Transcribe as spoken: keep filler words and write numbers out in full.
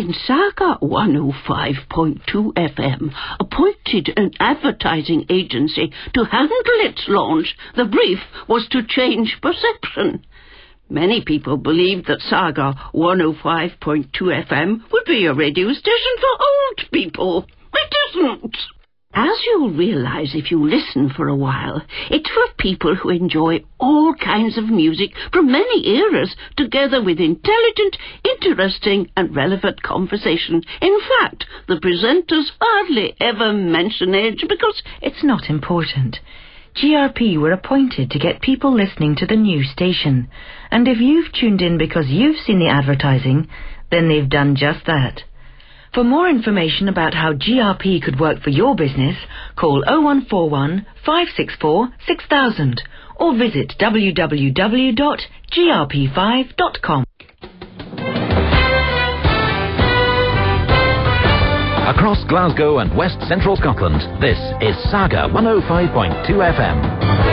when Saga one oh five point two F M appointed an advertising agency to handle its launch, the brief was to change perception. Many people believed that Saga one oh five point two F M would be a radio station for old people. It isn't. As you'll realise if you listen for a while, it's for people who enjoy all kinds of music from many eras, together with intelligent, interesting and relevant conversation. In fact, the presenters hardly ever mention age because it's not important. G R P were appointed to get people listening to the new station. And if you've tuned in because you've seen the advertising, then they've done just that. For more information about how G R P could work for your business, call oh one four one, five six four, six thousand or visit w w w dot g r p five dot com. Across Glasgow and West Central Scotland, this is Saga one oh five point two F M.